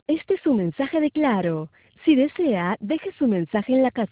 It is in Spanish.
Este es su mensaje de Claro. Si desea, deje su mensaje en la casilla.